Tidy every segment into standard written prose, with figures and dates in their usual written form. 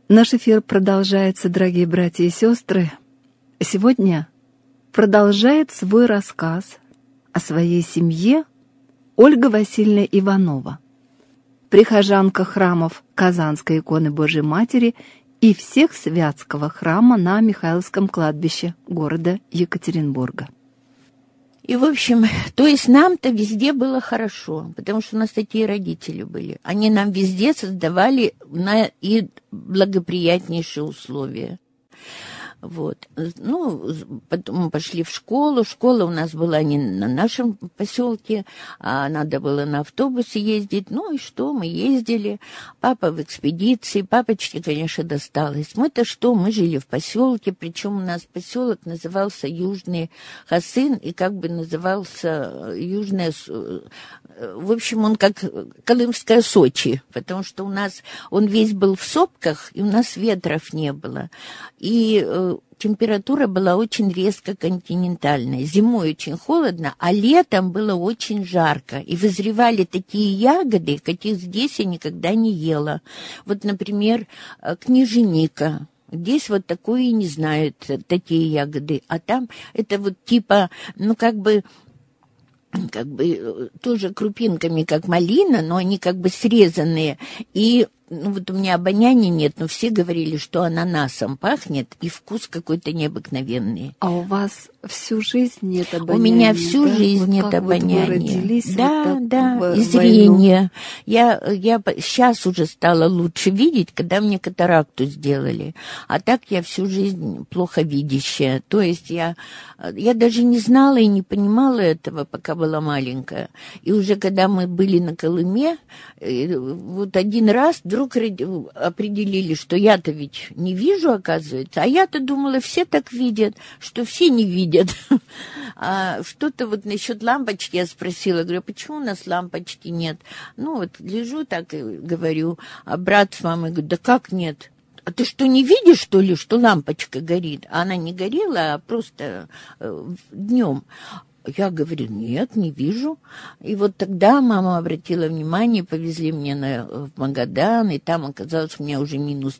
Наш эфир продолжается, дорогие братья и сестры. Сегодня продолжает свой рассказ о своей семье Ольга Васильевна Иванова, прихожанка храмов Казанской иконы Божьей Матери и всех Святского храма на Михайловском кладбище города Екатеринбурга. И, в общем, то есть нам-то везде было хорошо, потому что у нас такие родители были. Они нам везде создавали и благоприятнейшие условия. Вот. Ну, потом мы пошли в школу. Школа у нас была не на нашем поселке, а надо было на автобусе ездить. Ну и что, мы ездили. Папа в экспедиции. Папочке, конечно, досталось. Мы-то что, мы жили в поселке, причем у нас поселок назывался Южный Хасын и как бы назывался Южная... В общем, он как Колымская Сочи, потому что у нас он весь был в сопках, и у нас ветров не было. И температура была очень резко континентальная. Зимой очень холодно, а летом было очень жарко. И вызревали такие ягоды, каких здесь я никогда не ела. Вот, например, княженика. Здесь вот такое и не знают, такие ягоды. А там это вот типа, ну как бы тоже крупинками, как малина, но они как бы срезанные. И ну вот у меня обоняния нет, но все говорили, что ананасом пахнет, и вкус какой-то необыкновенный. А у вас всю жизнь нет обоняния? У меня всю жизнь вот нет обоняния. Вот вы родились, да, вот да, и зрение. Я сейчас уже стала лучше видеть, когда мне катаракту сделали. А так я всю жизнь плохо видящая. То есть я даже не знала и не понимала этого, пока была маленькая. И уже когда мы были на Колыме, вот один раз вдруг определили, что я-то ведь не вижу, оказывается, а я-то думала, все так видят, что все не видят. А что-то вот насчет лампочки я спросила, говорю, почему у нас лампочки нет? Ну вот лежу так и говорю, а брат с мамой говорит, да как нет? А ты что, не видишь, что ли, что лампочка горит? А она не горела, а просто днем. Я говорю, нет, не вижу. И вот тогда мама обратила внимание, повезли меня в Магадан, и там оказалось у меня уже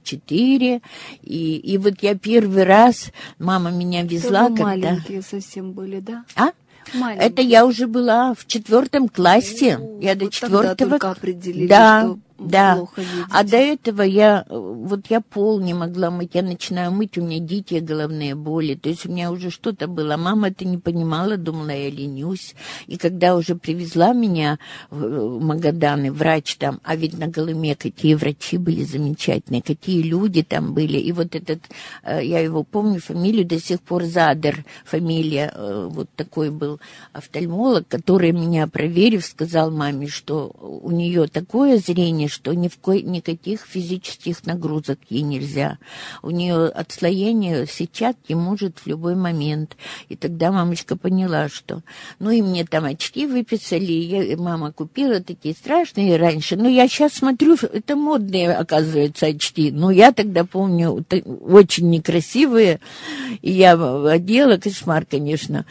-4. И вот я первый раз, мама меня везла, вы когда... маленькие совсем были, да? А? Маленькие. Это я уже была в 4 классе. Я до вот 4-го... только определили, да, что да. плохо видите. А до этого я пол не могла мыть. Я начинаю мыть, у меня дикие головные боли. То есть у меня уже что-то было. Мама это не понимала, думала, я ленюсь. И когда уже привезла меня в Магадан, и врач там, а ведь на Колыме какие врачи были замечательные, какие люди там были. И вот этот, я его помню, фамилию до сих пор, Задер, фамилия, вот такой был офтальмолог, который меня, проверив, сказал маме, что у нее такое зрение, что никаких физических нагрузок ей нельзя. У нее отслоение сетчатки может в любой момент. И тогда мамочка поняла, что... Ну, и мне там очки выписали, мама купила такие страшные раньше. Но я сейчас смотрю, это модные, оказывается, очки. Но я тогда помню, очень некрасивые. И я одела, кошмар, конечно.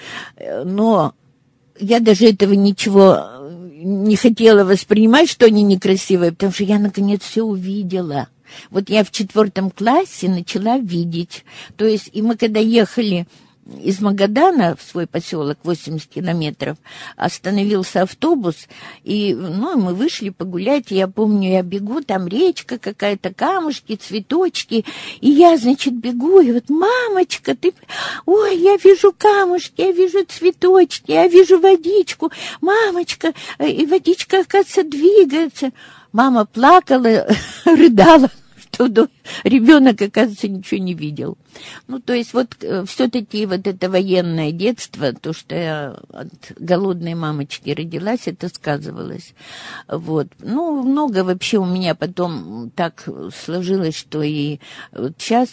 Но я даже этого ничего не хотела воспринимать, что они некрасивые, потому что я, наконец, все увидела. Вот я в 4 классе начала видеть. То есть, и мы когда ехали из Магадана в свой поселок 80 километров, остановился автобус, и мы вышли погулять, и я помню, я бегу, там речка какая-то, камушки, цветочки, и я, значит, бегу, и вот, мамочка, ты... Ой, я вижу камушки, я вижу цветочки, я вижу водичку, мамочка, и водичка, оказывается, двигается. Мама плакала, рыдала, что ребенок, оказывается, ничего не видел. Ну, то есть вот все-таки вот это военное детство, то, что я от голодной мамочки родилась, это сказывалось. Вот. Ну, много вообще у меня потом так сложилось, что и вот сейчас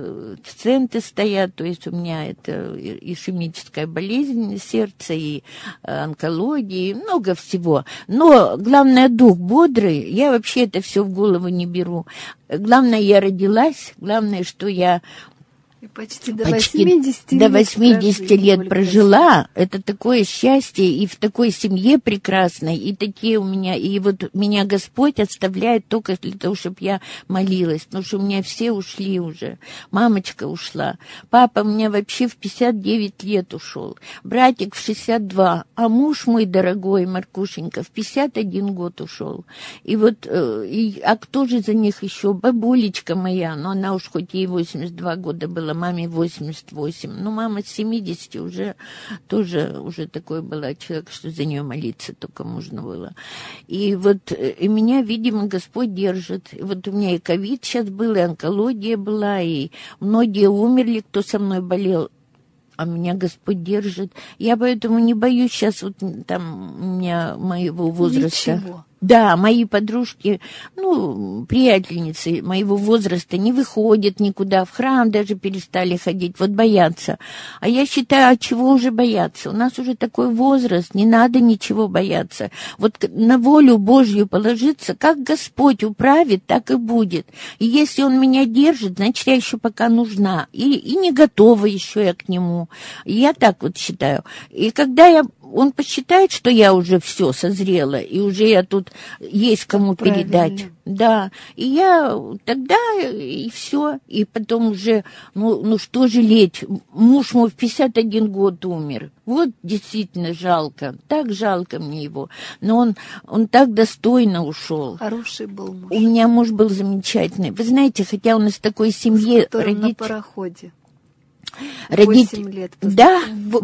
стенты стоят, то есть у меня это ишемическая болезнь сердца, и онкология, и много всего. Но главное, дух бодрый, я вообще это все в голову не беру. Главное, я родилась, главное, что я И почти до почти 80 до лет 80 лет Ольга. прожила. Это такое счастье, и в такой семье прекрасной, и такие у меня, и вот меня Господь оставляет только для того, чтобы я молилась, потому что у меня все ушли уже. Мамочка ушла, папа у меня вообще в 59 лет ушел, братик в 62, а муж мой дорогой, Маркушенька, в 51 год ушел. И вот, а кто же за них еще? Бабулечка моя, но она уж хоть ей 82 года была, маме 88. Ну, мама с 70 уже тоже уже такой была человек, что за нее молиться только можно было. И вот и меня, видимо, Господь держит. И вот у меня и ковид сейчас был, и онкология была, и многие умерли, кто со мной болел. А меня Господь держит. Я поэтому не боюсь сейчас вот там у меня моего возраста. Ничего. Да, мои подружки, ну, приятельницы моего возраста не выходят никуда, в храм даже перестали ходить, вот боятся. А я считаю, а чего уже бояться? У нас уже такой возраст, не надо ничего бояться. Вот на волю Божью положиться, как Господь управит, так и будет. И если Он меня держит, значит, я еще пока нужна, и не готова еще я к Нему. И я так вот считаю. И когда он посчитает, что я уже все созрела, и уже я тут есть кому Правильно. передать. Да, и я тогда, и все, и потом уже, ну что жалеть, муж мой в 51 год умер. Вот действительно жалко, так жалко мне его. Но он так достойно ушел. Хороший был муж. У меня муж был замечательный. Вы знаете, хотя он из такой семьи на пароходе. 8 лет. Да,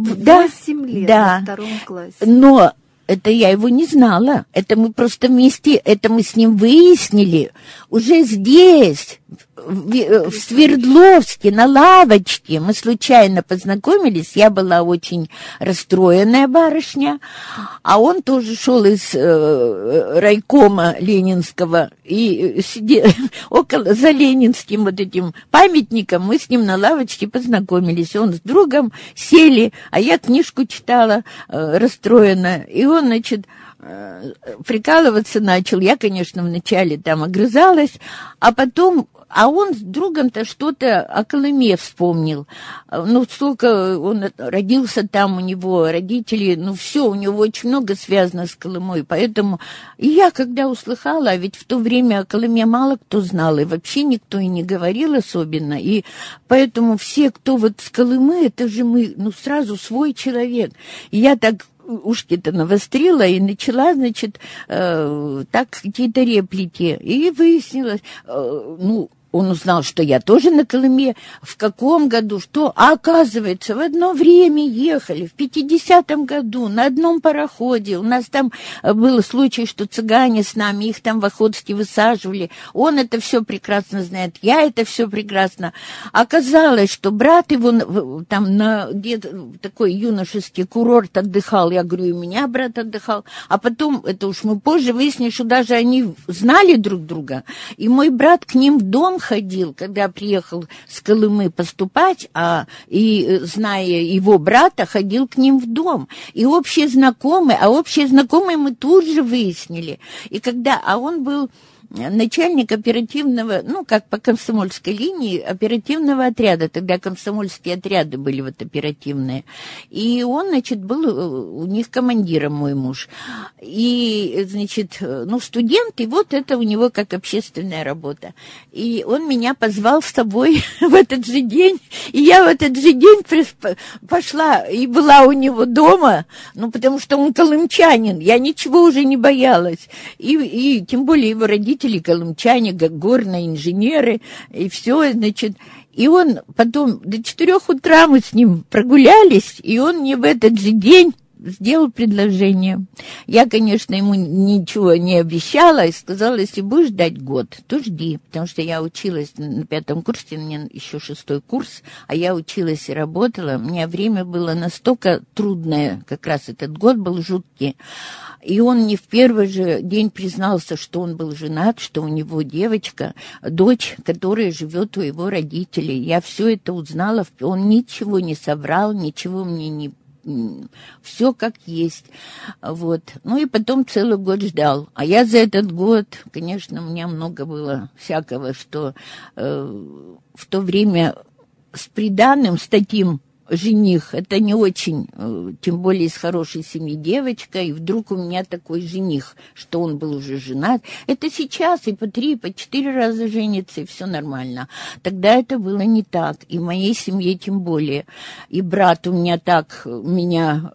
8 лет да. во 2 классе. Но это я его не знала. Это мы просто вместе, это мы с ним выяснили уже здесь, в Свердловске, на лавочке. Мы случайно познакомились. Я была очень расстроенная барышня, а он тоже шел из райкома Ленинского и сидел за Ленинским вот этим памятником. Мы с ним на лавочке познакомились. Он с другом сели, а я книжку читала расстроена. И он, значит, прикалываться начал. Я, конечно, вначале там огрызалась, а потом... А он с другом-то что-то о Колыме вспомнил. Ну, столько он родился там, у него родители, ну, все, у него очень много связано с Колымой. Поэтому и я, когда услыхала, а ведь в то время о Колыме мало кто знал, и вообще никто и не говорил особенно. И поэтому все, кто вот с Колымы, это же мы, ну, сразу свой человек. И я так ушки-то навострила и начала, значит, так какие-то реплики. И выяснилось, ну, он узнал, что я тоже на Колыме, в каком году, что. А оказывается, в одно время ехали, в 50-м году, на одном пароходе. У нас там был случай, что цыгане с нами, их там в Охотске высаживали. Он это все прекрасно знает, я это все прекрасно. Оказалось, что брат его там на где-то такой юношеский курорт отдыхал. Я говорю, и у меня брат отдыхал. А потом, это уж мы позже выяснили, что даже они знали друг друга. И мой брат к ним в дом ходил, когда приехал с Колымы поступать, и, зная его брата, ходил к ним в дом. И общие знакомые мы тут же выяснили. И когда, а он был начальник оперативного, ну, как по комсомольской линии, оперативного отряда. Тогда комсомольские отряды были вот оперативные. И он, значит, был у них командиром, мой муж. И, значит, ну, студент, и вот это у него как общественная работа. И он меня позвал с собой в этот же день. И я в этот же день пошла и была у него дома, ну, потому что он колымчанин. Я ничего уже не боялась. И тем более его родители колымчане, горные инженеры, и все, значит. И он потом до 4 утра мы с ним прогулялись, и он мне в этот же день сделал предложение. Я, конечно, ему ничего не обещала и сказала, если будешь ждать год, то жди, потому что я училась на 5 курсе, у меня еще 6 курс, а я училась и работала. У меня время было настолько трудное, как раз этот год был жуткий. И он мне в первый же день признался, что он был женат, что у него девочка, дочь, которая живет у его родителей. Я все это узнала, он ничего не соврал, ничего мне не... Все как есть. Вот. Ну и потом целый год ждал. А я за этот год, конечно, у меня много было всякого, что в то время с приданым, с таким жених, это не очень, тем более из хорошей семьи девочка, и вдруг у меня такой жених, что он был уже женат. Это сейчас и по 3, и по 4 раза женится, и все нормально. Тогда это было не так, и в моей семье тем более. И брат у меня так меня,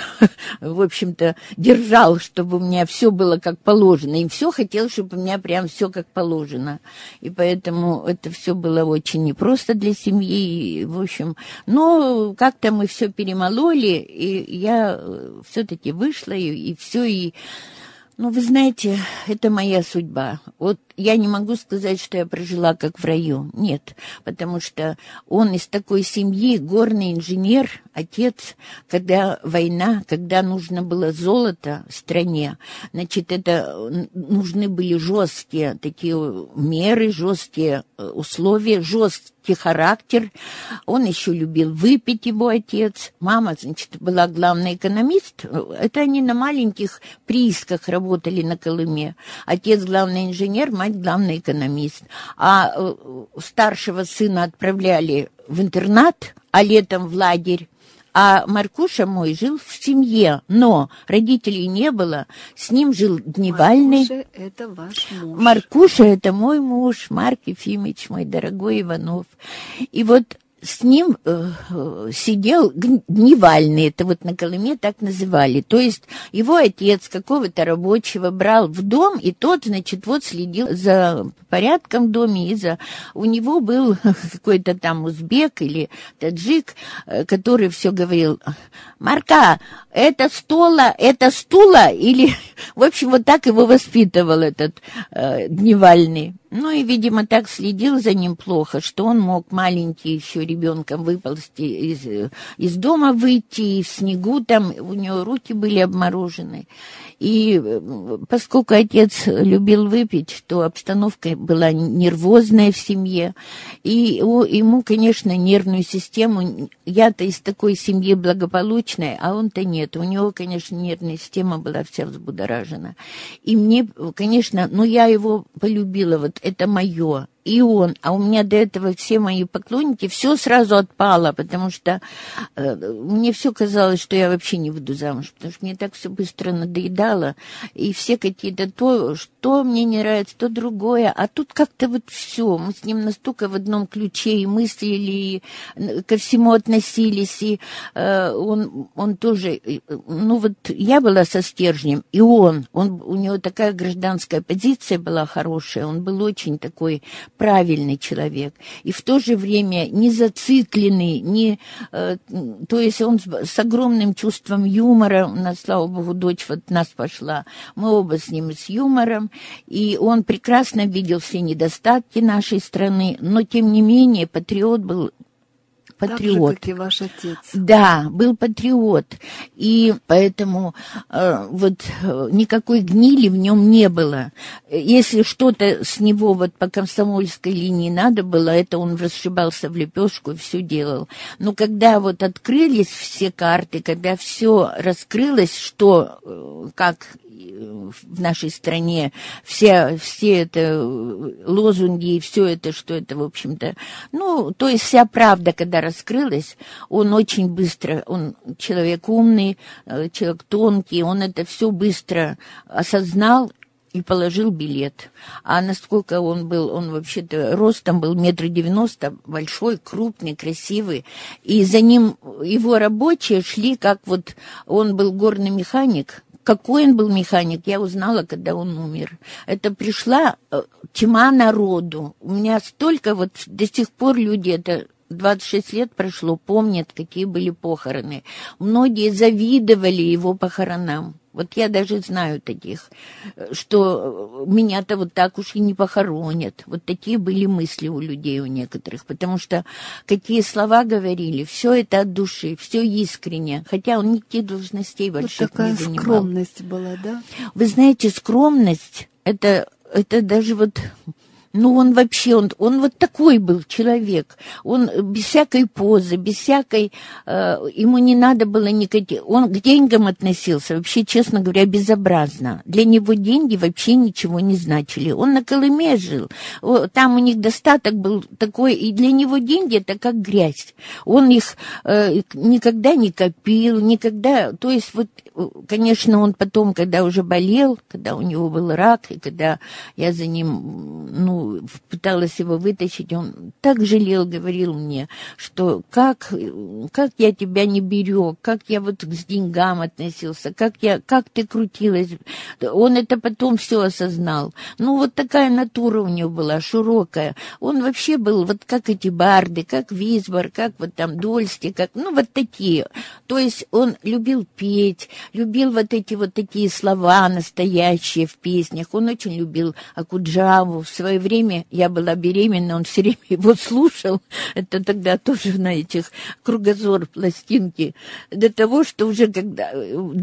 в общем-то, держал, чтобы у меня все было как положено, и все хотел, чтобы у меня прям все как положено. И поэтому это все было очень непросто для семьи, и, в общем, но как-то мы все перемололи, и я все-таки вышла, и все, и... Ну, вы знаете, это моя судьба. Вот я не могу сказать, что я прожила как в раю. Нет, потому что он из такой семьи, горный инженер, отец, когда война, когда нужно было золото в стране, значит, это нужны были жесткие такие меры, жесткие условия, жесткий характер. Он еще любил выпить, его отец. Мама, значит, была главный экономист. Это они на маленьких приисках работали на Колыме. Отец главный инженер, мать главный экономист. А старшего сына отправляли в интернат, а летом в лагерь. А Маркуша мой жил в семье, но родителей не было. С ним жил Дневальный. Маркуша — это ваш муж. Маркуша — это мой муж, Марк Ефимович, мой дорогой Иванов. И вот с ним сидел Дневальный, это вот на Колыме так называли. То есть его отец какого-то рабочего брал в дом, и тот, значит, вот следил за порядком в доме, у него был какой-то там узбек или таджик, который все говорил: «Марка, это стула, или...» В общем, вот так его воспитывал этот Дневальный. Ну и, видимо, так следил за ним плохо, что он мог маленький еще ребенком выползти из дома, выйти, и в снегу там у него руки были обморожены. И поскольку отец любил выпить, то обстановка была нервозная в семье. И ему, конечно, нервную систему... Я-то из такой семьи благополучной, а он-то нет. У него, конечно, нервная система была вся взбудоражена. И мне, конечно, я его полюбила, вот это мое. И он, а у меня до этого все мои поклонники, все сразу отпало, потому что мне все казалось, что я вообще не выйду замуж, потому что мне так все быстро надоедало, и все какие-то то, что мне не нравится, то другое, а тут как-то вот все, мы с ним настолько в одном ключе и мыслили, и ко всему относились, и он тоже, вот я была со стержнем, и у него такая гражданская позиция была хорошая, он был очень такой правильный человек, и в то же время не зацикленный, то есть он с огромным чувством юмора, у нас, слава богу, дочь вот нас пошла, мы оба с ним с юмором, и он прекрасно видел все недостатки нашей страны, но тем не менее патриот был. Патриот. Так же, как и ваш отец. Да, был патриот. И поэтому никакой гнили в нем не было. Если что-то с него вот по комсомольской линии надо было, это он расшибался в лепешку и все делал. Но когда вот открылись все карты, когда все раскрылось, что, как в нашей стране все это лозунги и все это, что это, в общем-то, то есть вся правда, когда раскрылась, он очень быстро, он человек умный, человек тонкий, он это все быстро осознал и положил билет. А насколько он вообще-то ростом был 1,90 м, большой, крупный, красивый, и за ним его рабочие шли, как вот он был горный механик. Какой он был механик, я узнала, когда он умер. Это пришла тьма народу. У меня столько до сих пор люди, это 26 лет прошло, помнят, какие были похороны. Многие завидовали его похоронам. Вот я даже знаю таких, что меня-то вот так уж и не похоронят. Вот такие были мысли у людей, у некоторых, потому что какие слова говорили, все это от души, все искренне, хотя он никаких должностей больших не занимал. Такая скромность была, да? Вы знаете, скромность, это даже Ну, он вообще, он вот такой был человек. Он без всякой позы, без всякой... ему не надо было никаких... Он к деньгам относился, вообще, честно говоря, безобразно. Для него деньги вообще ничего не значили. Он на Колыме жил. Там у них достаток был такой, и для него деньги — это как грязь. Он их никогда не копил, никогда... То есть, вот, конечно, он потом, когда уже болел, когда у него был рак, и когда я за ним, пыталась его вытащить, он так жалел, говорил мне, что как я тебя не берег, как я вот с деньгам относился, как ты крутилась. Он это потом все осознал. Ну, вот такая натура у него была, широкая. Он вообще был вот как эти барды, как Висбор, как вот там Дольсти, как, вот такие. То есть он любил петь, любил вот такие слова настоящие в песнях. Он очень любил Акуджаву. В свое время я была беременна, он все время его слушал. Это тогда тоже на этих кругозор пластинки. До того, что уже когда...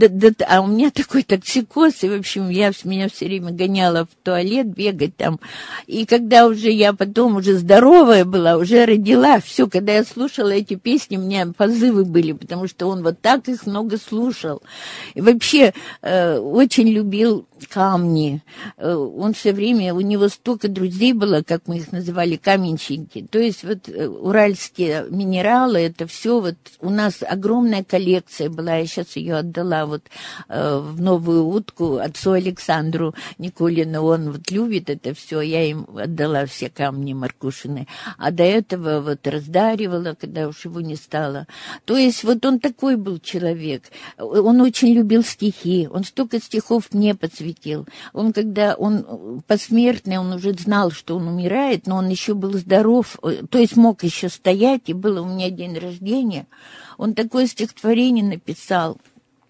А у меня такой токсикоз, и, в общем, меня все время гоняла в туалет бегать там. И когда уже я потом уже здоровая была, уже родила, все, когда я слушала эти песни, у меня позывы были, потому что он вот так их много слушал. И вообще очень любил камни. Он все время, у него столько друзей было, как мы их называли, каменщики. То есть вот уральские минералы, это все вот у нас огромная коллекция была. Я сейчас ее отдала вот в Новую Утку отцу Александру Никулину. Он вот любит это все. Я им отдала все камни Маркушины. А до этого вот раздаривала, когда уж его не стало. То есть вот он такой был человек. Он очень любил стихи. Он столько стихов мне подсветил. Он, когда он посмертный, он уже знал, что он умирает, но он еще был здоров, то есть мог еще стоять, и было у меня день рождения. Он такое стихотворение написал,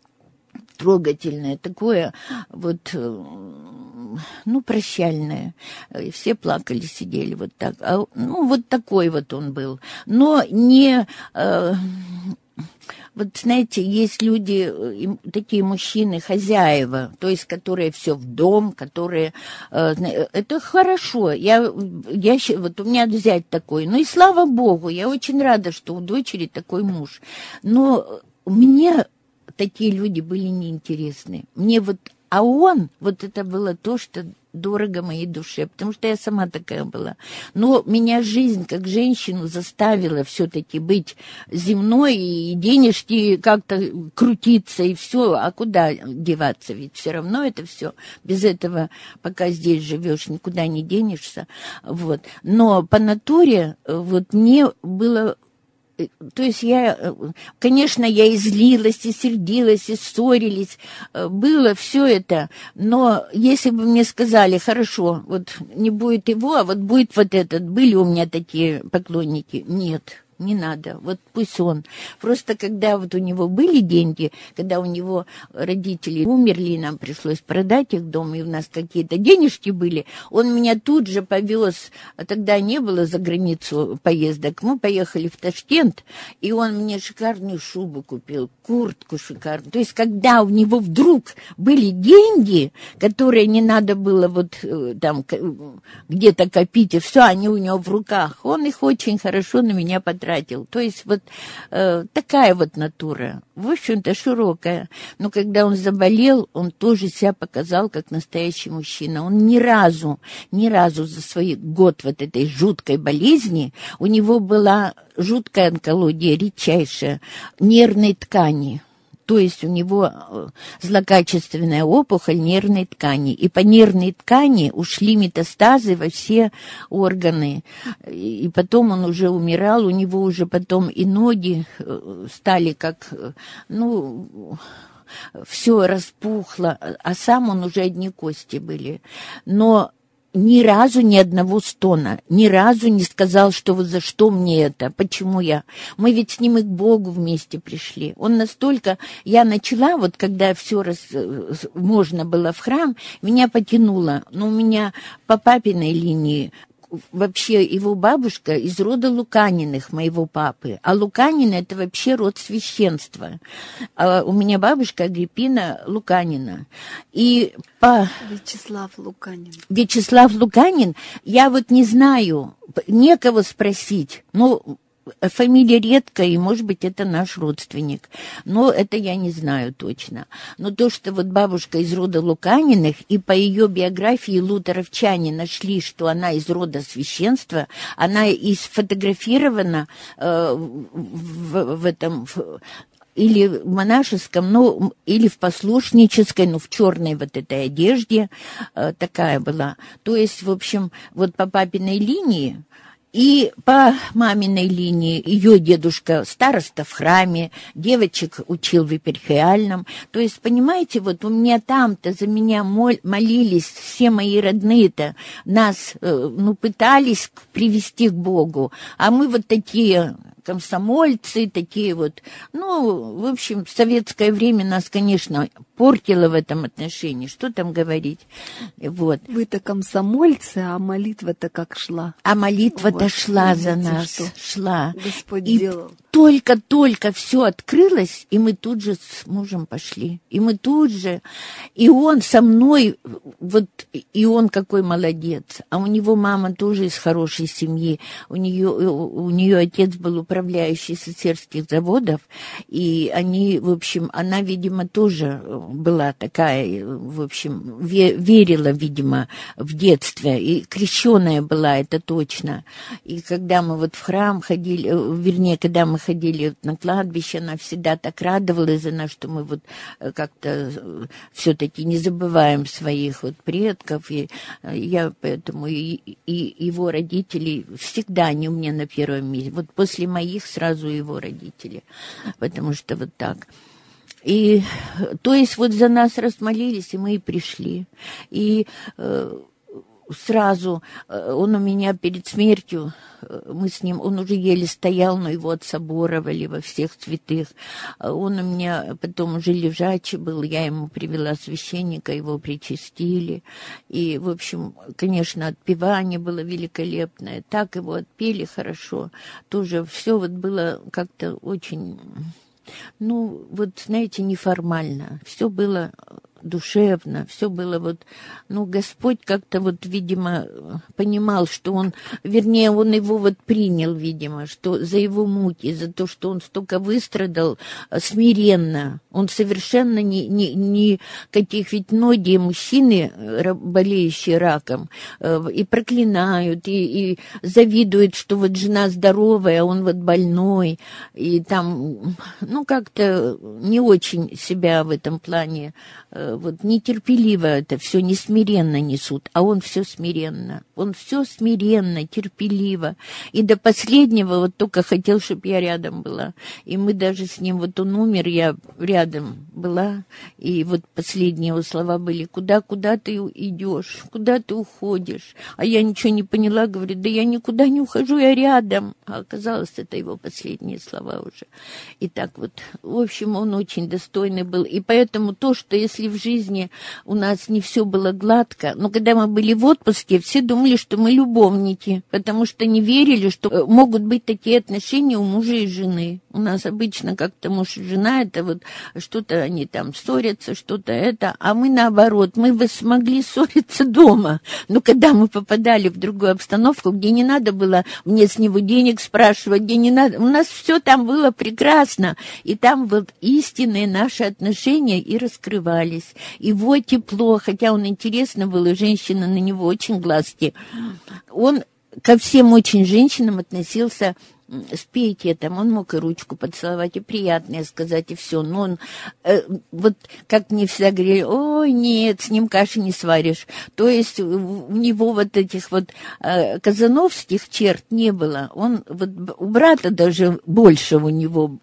трогательное, такое вот, прощальное. И все плакали, сидели вот так. Вот такой вот он был. Но не... Вот знаете, есть люди, такие мужчины, хозяева, то есть которые все в дом, которые... Это хорошо. Вот у меня зять такой. Ну и слава богу, я очень рада, что у дочери такой муж. Но мне такие люди были неинтересны. Мне вот... А он, вот это было то, что дорого моей душе, потому что я сама такая была. Но меня жизнь как женщину заставила все-таки быть земной, и денежки как-то крутиться, и все. А куда деваться? Ведь все равно это все. Без этого, пока здесь живешь, никуда не денешься. Вот. Но по натуре вот мне было... То есть конечно, я и злилась, и сердилась, и ссорились, было все это, но если бы мне сказали, хорошо, вот не будет его, а вот будет вот этот, были у меня такие поклонники, нет. Не надо, вот пусть он. Просто когда вот у него были деньги, когда у него родители умерли, и нам пришлось продать их дом, и у нас какие-то денежки были, он меня тут же повез, а тогда не было за границу поездок, мы поехали в Ташкент, и он мне шикарную шубу купил, куртку шикарную. То есть когда у него вдруг были деньги, которые не надо было вот там где-то копить, и все, они у него в руках, он их очень хорошо на меня потратил. То есть вот такая вот натура, в общем-то, широкая. Но когда он заболел, он тоже себя показал как настоящий мужчина. Он ни разу за свой год вот этой жуткой болезни, у него была жуткая онкология, редчайшая, нервной ткани. То есть у него злокачественная опухоль нервной ткани. И по нервной ткани ушли метастазы во все органы. И потом он уже умирал, у него уже потом и ноги стали как, все распухло, а сам он уже одни кости были. Но ни разу ни одного стона, ни разу не сказал, что вот за что мне это, почему я. Мы ведь с ним и к Богу вместе пришли. Он настолько... Я начала, вот когда все можно было в храм, меня потянуло. Но у меня по папиной линии вообще его бабушка из рода Луканиных, моего папы. А Луканины — это вообще род священства. А у меня бабушка Агриппина Луканина. И по... Вячеслав Луканин. Вячеслав Луканин, я вот не знаю, некого спросить. Ну, фамилия редкая, и, может быть, это наш родственник. Но это я не знаю точно. Но то, что вот бабушка из рода Луканиных, и по ее биографии лутеровчане нашли, что она из рода священства, она и сфотографирована в этом... или в монашеском, ну, или в послушнической, ну, в черной вот этой одежде такая была. То есть, в общем, вот по папиной линии и по маминой линии ее дедушка староста в храме, девочек учил в епархиальном. То есть, понимаете, вот у меня там-то за меня молились все мои родные-то, нас, ну, пытались привести к Богу, а мы вот такие... комсомольцы, такие вот. Ну, в общем, в советское время нас, конечно, портило в этом отношении. Что там говорить? Вот. Вы-то комсомольцы, а молитва-то как шла? А молитва-то шла за нас. Что шла. Господь и делал. Только все открылось, и мы тут же с мужем пошли. И мы тут же... И он со мной... Вот, и он какой молодец. А у него мама тоже из хорошей семьи. У нее отец был управляющий сесерских заводов, и они, в общем, она, видимо, тоже была такая, в общем, верила, видимо, в детстве, и крещеная была, это точно. И когда мы вот в храм ходили, вернее, когда мы ходили на кладбище, она всегда так радовалась за нас, что мы вот как-то все-таки не забываем своих вот предков, и я поэтому и его родители всегда они у меня на первом месте. Вот после моих сразу его родители, потому что вот так. И, то есть, вот за нас размолились, и мы и пришли. И сразу он у меня перед смертью, мы с ним, он уже еле стоял, но его отсоборовали во всех святых. Он у меня потом уже лежачий был, я ему привела священника, его причастили. И, в общем, конечно, отпевание было великолепное. Так его отпели хорошо. Тоже все вот было как-то очень... Ну, вот, знаете, неформально. Все было душевно, все было вот... Ну, Господь как-то вот, видимо, понимал, что он... Вернее, он его вот принял, видимо, что за его муки, за то, что он столько выстрадал смиренно. Он совершенно не каких... Ведь многие мужчины, болеющие раком, и проклинают, и завидуют, что вот жена здоровая, а он вот больной, и там... Ну, как-то не очень себя в этом плане, вот нетерпеливо это все, не смиренно несут, а он все смиренно. Он все смиренно, терпеливо. И до последнего вот только хотел, чтобы я рядом была. И мы даже с ним, вот он умер, я рядом была. И вот последние его слова были: куда ты идешь, куда ты уходишь? А я ничего не поняла, говорит: да я никуда не ухожу, я рядом. А оказалось, это его последние слова уже. И так вот, в общем, он очень достойный был. И поэтому то, что если в жизни у нас не все было гладко, но когда мы были в отпуске, все думали, что мы любовники, потому что не верили, что могут быть такие отношения у мужа и жены. У нас обычно как-то муж и жена, это вот что-то они там ссорятся, что-то это, а мы наоборот, мы бы смогли ссориться дома. Но когда мы попадали в другую обстановку, где не надо было мне с него денег спрашивать, где не надо, у нас все там было прекрасно, и там вот истинные наши отношения и раскрывались. Его тепло, хотя он интересно был, и женщина на него очень глазки. Он ко всем очень женщинам относился с пиететом. Он мог и ручку поцеловать, и приятное сказать, и все. Но он, вот как мне всегда говорили: ой, нет, с ним каши не сваришь. То есть у него вот этих вот казановских черт не было. Он, вот у брата даже больше у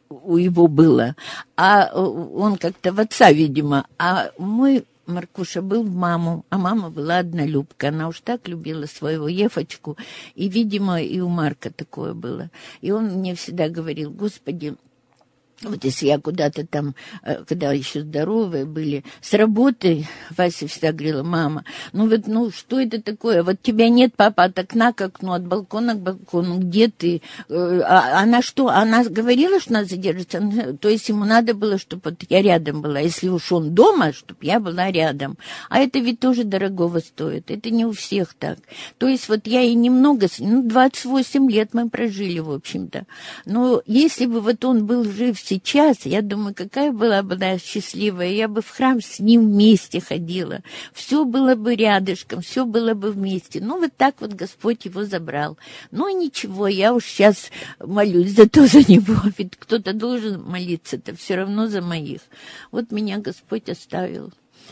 его было. А он как-то в отца, видимо. А мой Маркуша был в маму, а мама была однолюбка. Она уж так любила своего Ефочку. И, видимо, и у Марка такое было. И он мне всегда говорил: Господи, Вот если я куда-то там, когда еще здоровые были, с работы, Вася всегда говорила: мама, что это такое? Вот тебя нет, папа, от окна к окну, от балкона к балкону, где ты? Она что? Она говорила, что она задержится? То есть ему надо было, чтобы вот я рядом была. Если уж он дома, чтобы я была рядом. А это ведь тоже дорогого стоит. Это не у всех так. То есть вот я и немного, 28 лет мы прожили, в общем-то. Но если бы вот он был жив сейчас, я думаю, какая была бы она счастливая, я бы в храм с ним вместе ходила, все было бы рядышком, все было бы вместе. Вот так вот Господь его забрал. Ничего, я уж сейчас молюсь зато за него, ведь кто-то должен молиться-то все равно за моих. Вот меня Господь оставил.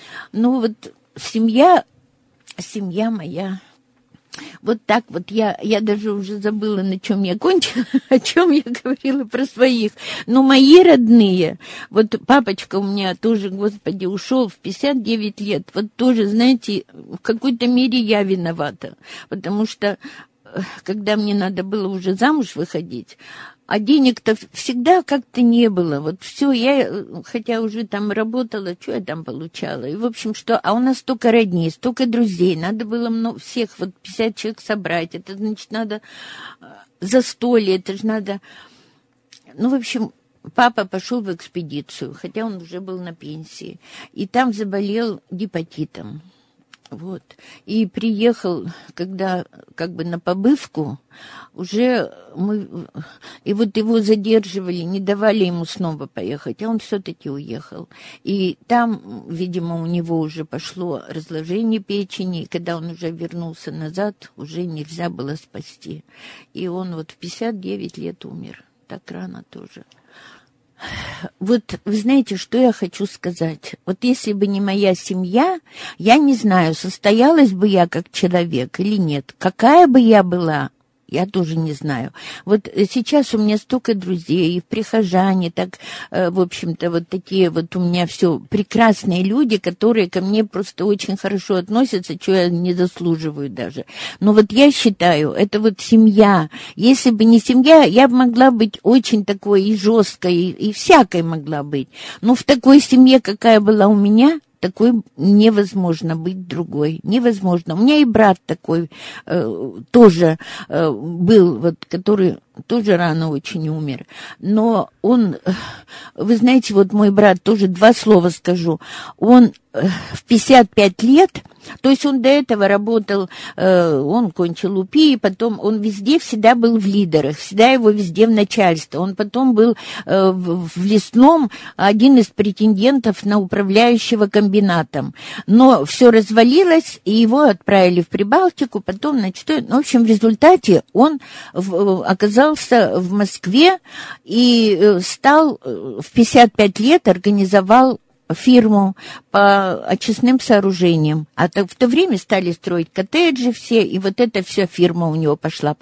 Семья моя. Вот так вот я даже уже забыла, на чем я кончила, о чем я говорила про своих. Но мои родные, вот папочка у меня тоже, Господи, ушел в 59 лет. Вот тоже, знаете, в какой-то мере я виновата, потому что когда мне надо было уже замуж выходить, а денег-то всегда как-то не было. Вот все, я, хотя уже там работала, что я там получала? И, в общем, а у нас столько родней, столько друзей, надо было всех, 50 человек собрать. Это, значит, надо застолье, это же надо... в общем, папа пошел в экспедицию, хотя он уже был на пенсии, и там заболел гепатитом. Вот. И приехал, когда на побывку, уже и вот его задерживали, не давали ему снова поехать, а он все-таки уехал. И там, видимо, у него уже пошло разложение печени, и когда он уже вернулся назад, уже нельзя было спасти. И он в 59 лет умер. Так рано тоже. Вот вы знаете, что я хочу сказать? Вот если бы не моя семья, я не знаю, состоялась бы я как человек или нет. Какая бы я была, я тоже не знаю. Вот сейчас у меня столько друзей, и прихожане, так, в общем-то, вот такие вот у меня все прекрасные люди, которые ко мне просто очень хорошо относятся, чего я не заслуживаю даже. Но вот я считаю, это вот семья. Если бы не семья, я бы могла быть очень такой и жесткой, и всякой могла быть. Но в такой семье, какая была у меня, такой невозможно быть другой. Невозможно. У меня и брат такой тоже был, который тоже рано очень умер. Но он, вы знаете, мой брат, тоже 2 слова скажу, он в 55 лет, то есть он до этого работал, он кончил УПИ, и потом он везде всегда был в лидерах, всегда его везде в начальстве. Он потом был в лесном один из претендентов на управляющего комбинатом. Но все развалилось, и его отправили в Прибалтику, потом, в общем, в результате он оказался в Москве и стал в 55 лет, организовал фирму по очистным сооружениям. А в то время стали строить коттеджи все, и вот эта вся фирма у него пошла.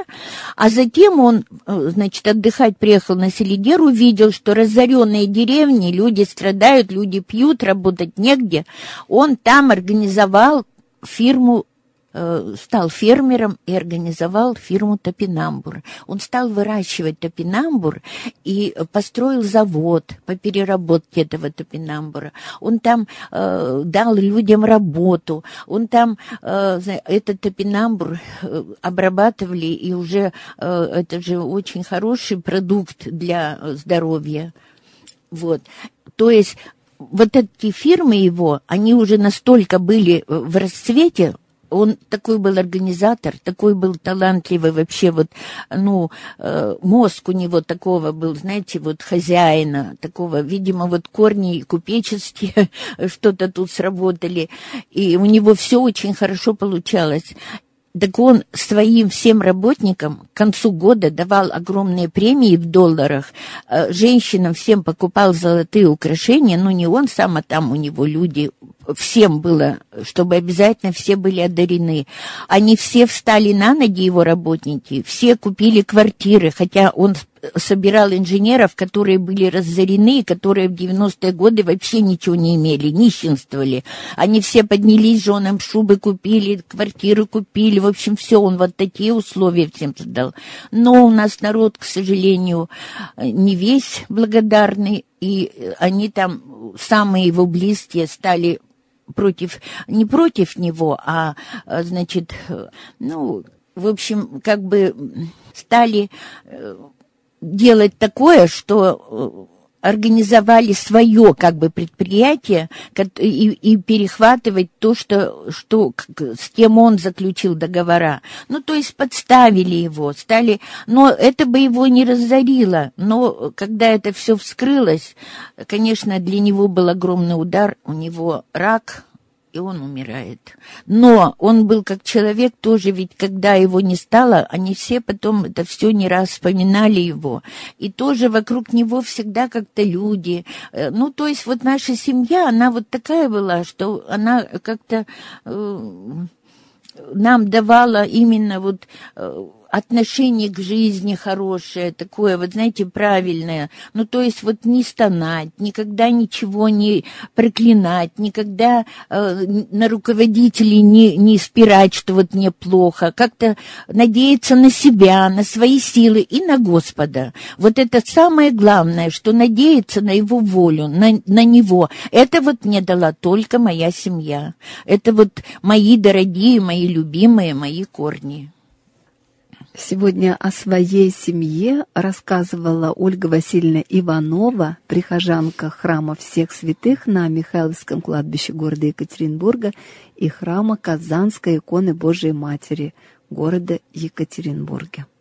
А затем он, отдыхать приехал на Селигер, увидел, что разоренные деревни, люди страдают, люди пьют, работать негде. Он там организовал фирму, стал фермером и организовал фирму топинамбур. Он стал выращивать топинамбур и построил завод по переработке этого топинамбура. Он там дал людям работу. Он там этот топинамбур обрабатывали, и уже это же очень хороший продукт для здоровья. Вот. То есть вот эти фирмы его, они уже настолько были в расцвете. Он такой был организатор, такой был талантливый вообще, мозг у него такого был, знаете, хозяина, такого, видимо, корни купеческие что-то тут сработали, и у него все очень хорошо получалось. Так он своим всем работникам к концу года давал огромные премии в долларах, женщинам всем покупал золотые украшения, не он сам, а там у него люди всем было, чтобы обязательно все были одарены. Они все встали на ноги, его работники, все купили квартиры, хотя он собирал инженеров, которые были разорены, которые в 90-е годы вообще ничего не имели, нищенствовали. Они все поднялись, женам шубы купили, квартиры купили, в общем, все, он вот такие условия всем создал. Но у нас народ, к сожалению, не весь благодарный, и они там, самые его близкие, стали не против него, а, значит, ну, в общем, как бы стали делать такое, что организовали свое как бы предприятие и перехватывать то, что с кем он заключил договора. Ну, то есть подставили его, но это бы его не разорило. Но когда это все вскрылось, конечно, для него был огромный удар, у него рак, и он умирает. Но он был как человек тоже, ведь когда его не стало, они все потом это все не раз вспоминали его. И тоже вокруг него всегда как-то люди. Ну, то есть вот наша семья, она вот такая была, что она как-то нам давала именно вот отношение к жизни хорошее, такое, вот знаете, правильное. Ну, то есть вот не стонать, никогда ничего не проклинать, никогда на руководителей не спирать, что вот мне плохо, как-то надеяться на себя, на свои силы и на Господа. Вот это самое главное, что надеяться на Его волю, на Него. Это вот мне дала только моя семья. Это вот мои дорогие, мои любимые, мои корни. Сегодня о своей семье рассказывала Ольга Васильевна Иванова, прихожанка храма Всех Святых на Михайловском кладбище города Екатеринбурга и храма Казанской иконы Божией Матери города Екатеринбурга.